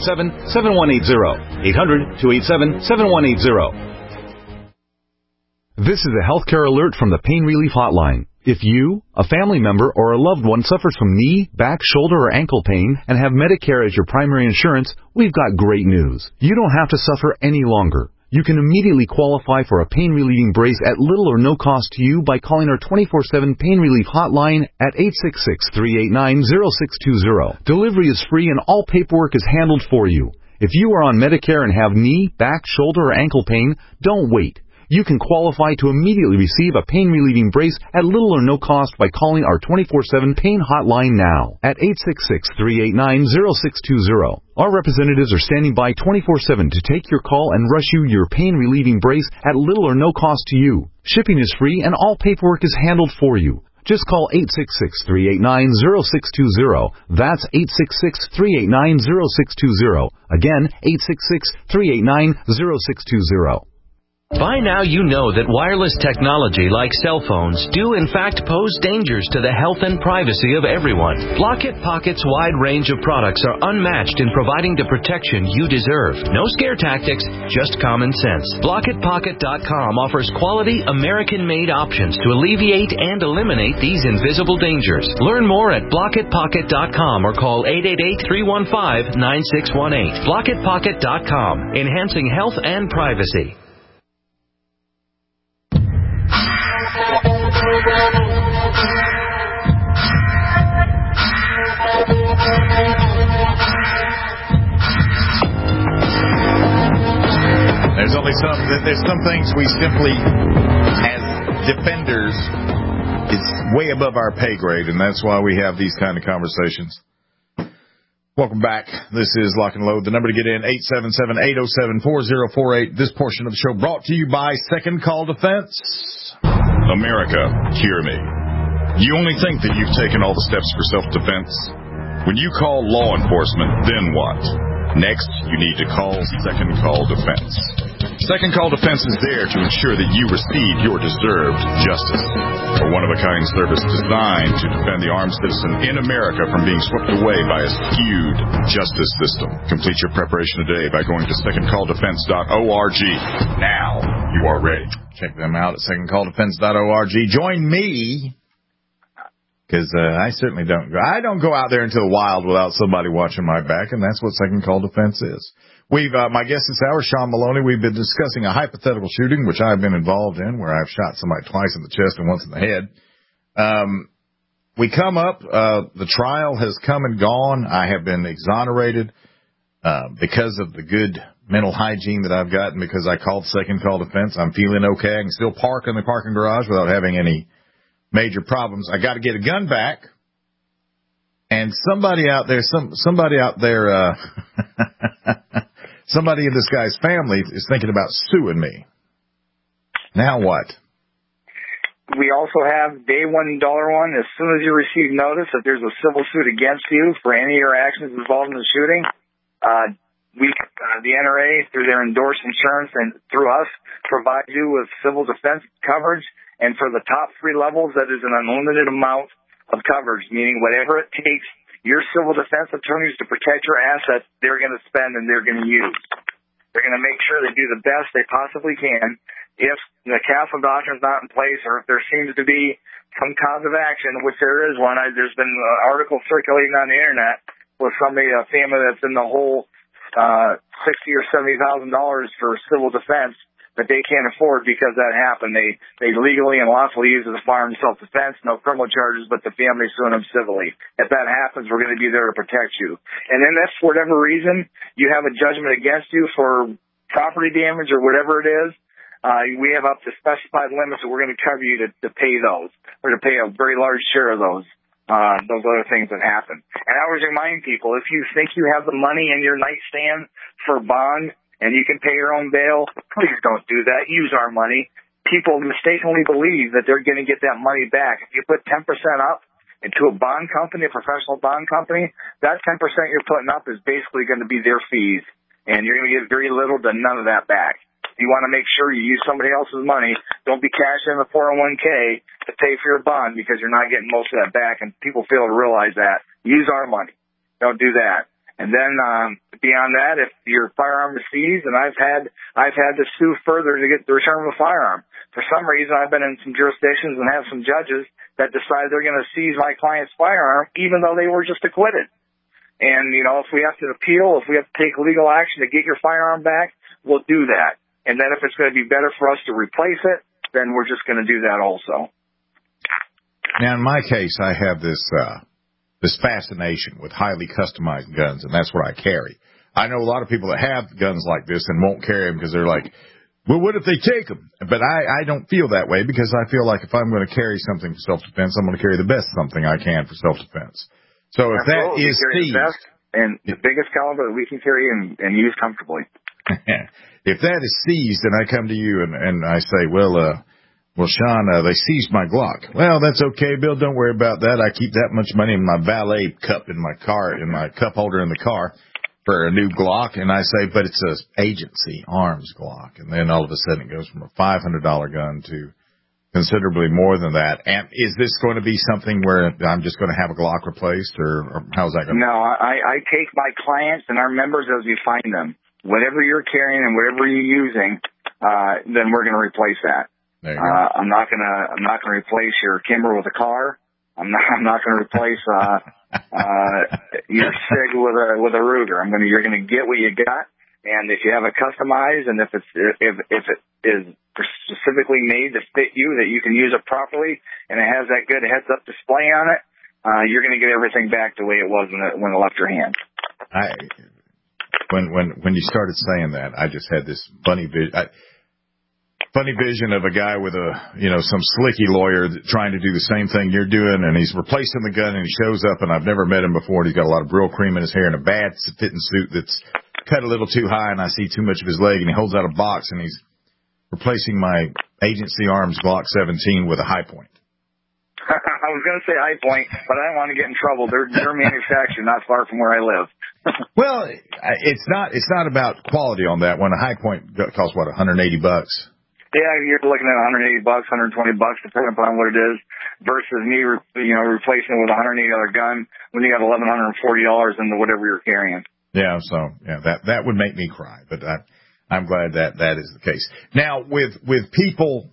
800-287-7180. 800-287-7180. This is a healthcare alert from the Pain Relief Hotline. If you, a family member, or a loved one suffers from knee, back, shoulder, or ankle pain and have Medicare as your primary insurance, we've got great news. You don't have to suffer any longer. You can immediately qualify for a pain-relieving brace at little or no cost to you by calling our 24/7 Pain Relief Hotline at 866-389-0620. Delivery is free and all paperwork is handled for you. If you are on Medicare and have knee, back, shoulder, or ankle pain, don't wait. You can qualify to immediately receive a pain-relieving brace at little or no cost by calling our 24/7 Pain Hotline now at 866-389-0620. Our representatives are standing by 24/7 to take your call and rush you your pain-relieving brace at little or no cost to you. Shipping is free and all paperwork is handled for you. Just call 866-389-0620. That's 866-389-0620. Again, 866-389-0620. By now you know that wireless technology like cell phones do in fact pose dangers to the health and privacy of everyone. Blockit Pocket's wide range of products are unmatched in providing the protection you deserve. No scare tactics, just common sense. BlockitPocket.com offers quality American-made options to alleviate and eliminate these invisible dangers. Learn more at BlockitPocket.com or call 888-315-9618. BlockitPocket.com, enhancing health and privacy. There's some things we simply, as defenders, it's way above our pay grade, and that's why we have these kind of conversations. Welcome back. This is Lock and Load. The number to get in, 877-807-4048. This portion of the show brought to you by Second Call Defense. America, hear me. You only think that you've taken all the steps for self-defense? When you call law enforcement, then what? Next, you need to call Second Call Defense. Second Call Defense is there to ensure that you receive your deserved justice. A one-of-a-kind service designed to defend the armed citizen in America from being swept away by a skewed justice system. Complete your preparation today by going to secondcalldefense.org. Now you are ready. Check them out at secondcalldefense.org. Join me, because I certainly don't go out there into the wild without somebody watching my back, and that's what Second Call Defense is. My guest this hour, Sean Maloney. We've been discussing a hypothetical shooting, which I've been involved in, where I've shot somebody twice in the chest and once in the head. We come up, the trial has come and gone. I have been exonerated, because of the good mental hygiene that I've gotten, because I called Second Call Defense. I'm feeling okay. I can still park in the parking garage without having any major problems. I got to get a gun back. And somebody out there, somebody in this guy's family is thinking about suing me. Now what? We also have day $1 one. As soon as you receive notice that there's a civil suit against you for any of your actions involved in the shooting, the NRA, through their endorsed insurance and through us, provide you with civil defense coverage. And for the top 3 levels, that is an unlimited amount of coverage, meaning whatever it takes your civil defense attorneys to protect your assets, they're going to spend and they're going to use. They're going to make sure they do the best they possibly can. If the castle doctrine is not in place, or if there seems to be some cause of action, which there is one, there's been an article circulating on the internet with somebody, a family that's in the whole $60,000 or $70,000 for civil defense that they can't afford because that happened. They legally and lawfully use it as firearm self-defense, no criminal charges, but the family suing them civilly. If that happens, we're going to be there to protect you. And then if for whatever reason you have a judgment against you for property damage or whatever it is, we have up to specified limits that we're going to cover you to pay those, or to pay a very large share of those other things that happen. And I always remind people, if you think you have the money in your nightstand for bond, and you can pay your own bail, please don't do that. Use our money. People mistakenly believe that they're going to get that money back. If you put 10% up into a bond company, a professional bond company, that 10% you're putting up is basically going to be their fees, and you're going to get very little to none of that back. You want to make sure you use somebody else's money. Don't be cashing in the 401k to pay for your bond, because you're not getting most of that back, and people fail to realize that. Use our money. Don't do that. And then beyond that, if your firearm is seized, and I've had to sue further to get the return of a firearm for some reason, I've been in some jurisdictions and have some judges that decide they're going to seize my client's firearm, even though they were just acquitted. And, you know, if we have to appeal, if we have to take legal action to get your firearm back, we'll do that. And then if it's going to be better for us to replace it, then we're just going to do that also. Now, in my case, I have this fascination with highly customized guns, and that's what I carry. I know a lot of people that have guns like this and won't carry them because they're like, well, what if they take them? But I don't feel that way, because I feel like if I'm going to carry something for self-defense, I'm going to carry the best something I can for self-defense. So if that is seized, the best and the biggest caliber that we can carry and use comfortably. If that is seized and I come to you and I say, well, Sean, they seized my Glock. Well, that's okay, Bill. Don't worry about that. I keep that much money in my valet cup in my car, in my cup holder in the car, for a new Glock. And I say, but it's a agency arms Glock. And then all of a sudden it goes from a $500 gun to considerably more than that. And is this going to be something where I'm just going to have a Glock replaced, or how's that going to be? No, I take my clients and our members as we find them. Whatever you're carrying and whatever you're using, then we're going to replace that. I'm not going to replace your Kimber with a car. I'm not going to replace your SIG with a Ruger. You're going to get what you got, and if you have it customized, and if it is specifically made to fit you, that you can use it properly, and it has that good heads-up display on it, you're going to get everything back the way it was when it left your hand. When you started saying that, I just had this funny vision of a guy with some slicky lawyer trying to do the same thing you're doing, and he's replacing the gun, and he shows up, and I've never met him before, and he's got a lot of Brill cream in his hair and a bad fitting suit that's cut a little too high, and I see too much of his leg, and he holds out a box, and he's replacing my Agency Arms Glock 17 with a High Point. I was going to say High Point, but I don't want to get in trouble. They're manufactured not far from where I live. Well, it's not about quality on that one. A High Point costs what, $180? Yeah, you're looking at $180, $120, depending upon what it is, versus me, replacing it with a $180 gun when you got $1,140 into whatever you're carrying. Yeah, so that would make me cry, but I'm glad that is the case. Now, with people,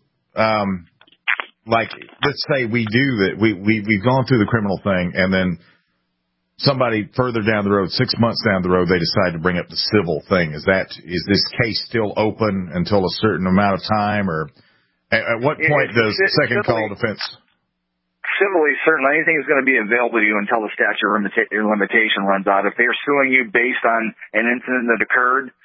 like, let's say we do that, we've gone through the criminal thing, and then somebody further down the road, 6 months down the road, they decide to bring up the civil thing. Is this case still open until a certain amount of time, or at what point does second call defense? Civilly, certainly anything is going to be available to you until the statute of limitation runs out. If they're suing you based on an incident that occurred,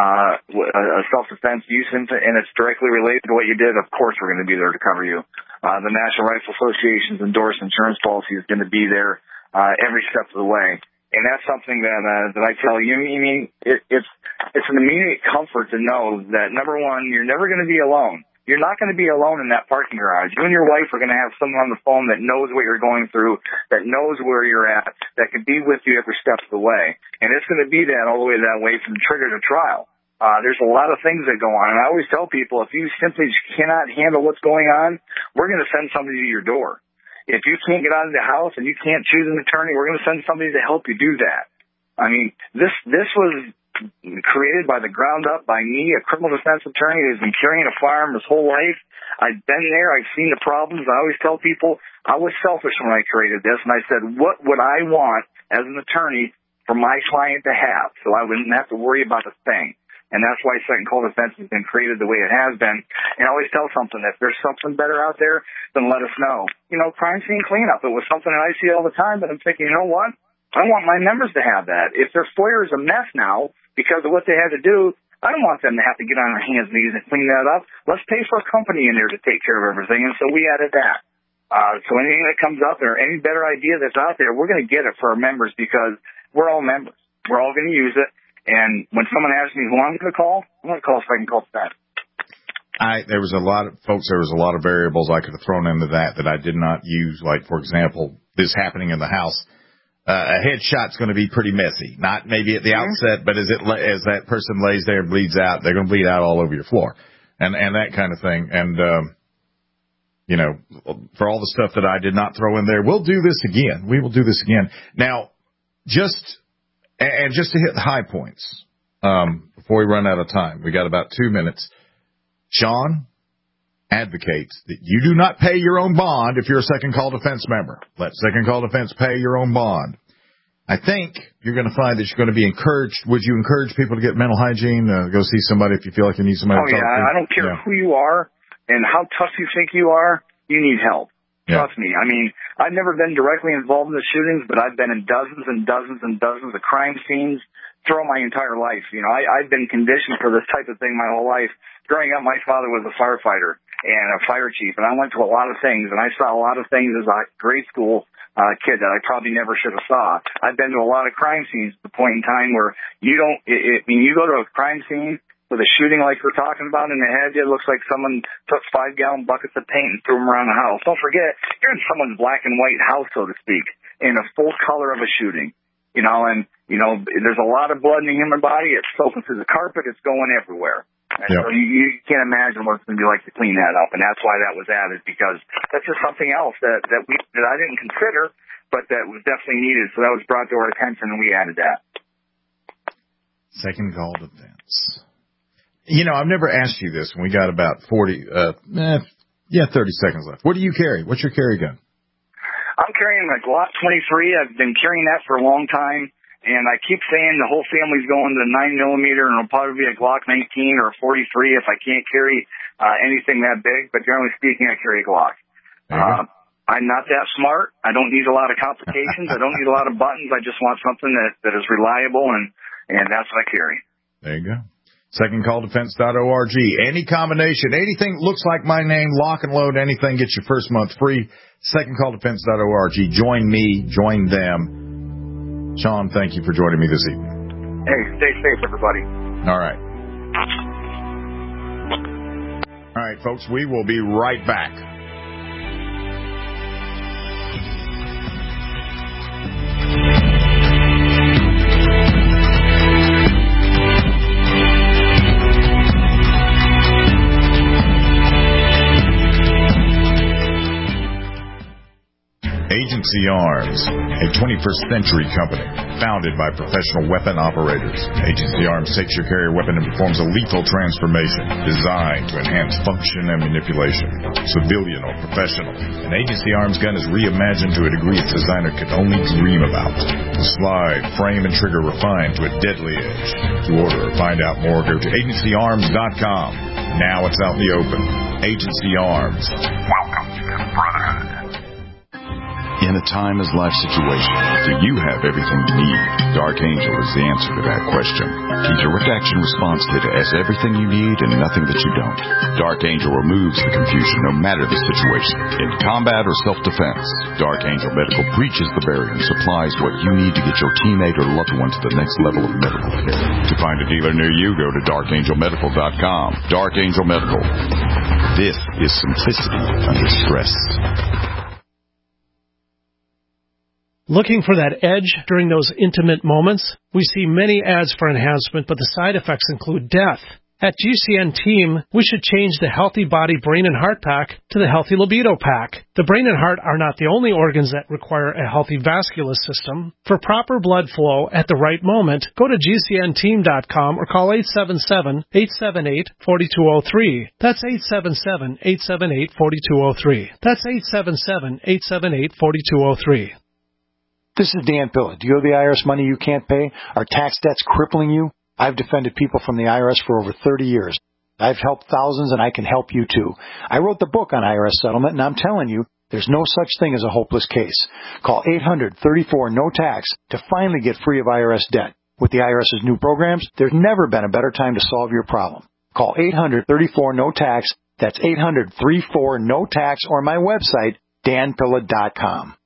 a self-defense use incident, and it's directly related to what you did, of course we're going to be there to cover you. The National Rifle Association's endorsed insurance policy is going to be there every step of the way. And that's something that I tell you. I mean, it's an immediate comfort to know that, number one, you're never going to be alone. You're not going to be alone in that parking garage. You and your wife are going to have someone on the phone that knows what you're going through, that knows where you're at, that can be with you every step of the way. And it's going to be that all the way that way from trigger to trial. There's a lot of things that go on. And I always tell people, if you simply cannot handle what's going on, we're going to send somebody to your door. If you can't get out of the house and you can't choose an attorney, we're going to send somebody to help you do that. I mean, this was created by the ground up by me, a criminal defense attorney who's been carrying a firearm his whole life. I've been there. I've seen the problems. I always tell people I was selfish when I created this, and I said, what would I want as an attorney for my client to have, so I wouldn't have to worry about a thing. And that's why second call defense has been created the way it has been. And I always tell something, if there's something better out there, then let us know. Crime scene cleanup, it was something that I see all the time, but I'm thinking, you know what? I want my members to have that. If their FOIA is a mess now because of what they had to do, I don't want them to have to get on their hands and knees and clean that up. Let's pay for a company in there to take care of everything. And so we added that. So anything that comes up or any better idea that's out there, we're going to get it for our members because we're all members. We're all going to use it. And when someone asks me who I'm going to call, I'm going to call second call defense. There was a lot of variables I could have thrown into that I did not use. Like, for example, this happening in the house. A headshot's going to be pretty messy. Not maybe at the outset, but as that person lays there and bleeds out, they're going to bleed out all over your floor, and that kind of thing. And for all the stuff that I did not throw in there, we'll do this again. We will do this again. Now, just to hit the high points before we run out of time, we got about 2 minutes. Sean, advocates that you do not pay your own bond if you're a Second Call Defense member. Let Second Call Defense pay your own bond. I think you're going to find that you're going to be encouraged. Would you encourage people to get mental hygiene? Go see somebody if you feel like you need somebody to talk to? I don't care who you are and how tough you think you are. You need help. Trust me. I mean, I've never been directly involved in the shootings, but I've been in dozens and dozens and dozens of crime scenes throughout my entire life. You know, I've been conditioned for this type of thing my whole life. Growing up, my father was a firefighter and a fire chief, and I went to a lot of things, and I saw a lot of things as a grade school kid that I probably never should have saw. I've been to a lot of crime scenes at the point in time where you don't, you go to a crime scene with a shooting like we're talking about in the head, it looks like someone took 5-gallon buckets of paint and threw them around the house. Don't forget, you're in someone's black and white house, so to speak, in a full color of a shooting. You know, and, you know, there's a lot of blood in the human body. It's soaking through the carpet. It's going everywhere. And so you can't imagine what it's going to be like to clean that up. And that's why that was added, because that's just something else that I didn't consider, but that was definitely needed. So that was brought to our attention, and we added that. Second Call Defense. You know, I've never asked you this, and we got about 30 seconds left. What do you carry? What's your carry gun? I'm carrying a Glock 23. I've been carrying that for a long time, and I keep saying the whole family's going to the 9mm, and it'll probably be a Glock 19 or a 43 if I can't carry anything that big, but generally speaking, I carry a Glock. I'm not that smart. I don't need a lot of complications. I don't need a lot of buttons. I just want something that is reliable, and that's what I carry. There you go. SecondCallDefense.org. Any combination, anything that looks like my name, lock and load anything, get your first month free. SecondCallDefense.org. Join me, join them. Sean, thank you for joining me this evening. Hey, stay safe, everybody. All right. All right, folks, we will be right back. Agency Arms, a 21st century company founded by professional weapon operators. Agency Arms takes your carrier weapon and performs a lethal transformation designed to enhance function and manipulation. Civilian or professional, an Agency Arms gun is reimagined to a degree its designer could only dream about. The slide, frame, and trigger refined to a deadly edge. To order or find out more, go to agencyarms.com. Now it's out in the open. Agency Arms. Welcome to the Brotherhood. In a timeless life situation, do you have everything you need? Dark Angel is the answer to that question. Keep your direct action response kit has everything you need and nothing that you don't. Dark Angel removes the confusion no matter the situation. In combat or self-defense, Dark Angel Medical breaches the barrier and supplies what you need to get your teammate or loved one to the next level of medical care. To find a dealer near you, go to darkangelmedical.com. Dark Angel Medical. This is simplicity under stress. Looking for that edge during those intimate moments? We see many ads for enhancement, but the side effects include death. At GCN Team, we should change the Healthy Body, Brain, and Heart Pack to the Healthy Libido Pack. The brain and heart are not the only organs that require a healthy vascular system. For proper blood flow at the right moment, go to GCNteam.com or call 877-878-4203. That's 877-878-4203. That's 877-878-4203. This is Dan Pilla. Do you owe the IRS money you can't pay? Are tax debts crippling you? I've defended people from the IRS for over 30 years. I've helped thousands, and I can help you too. I wrote the book on IRS settlement, and I'm telling you, there's no such thing as a hopeless case. Call 800-34-NO-TAX to finally get free of IRS debt. With the IRS's new programs, there's never been a better time to solve your problem. Call 800-34-NO-TAX. That's 800-34-NO-TAX, or my website, danpilla.com.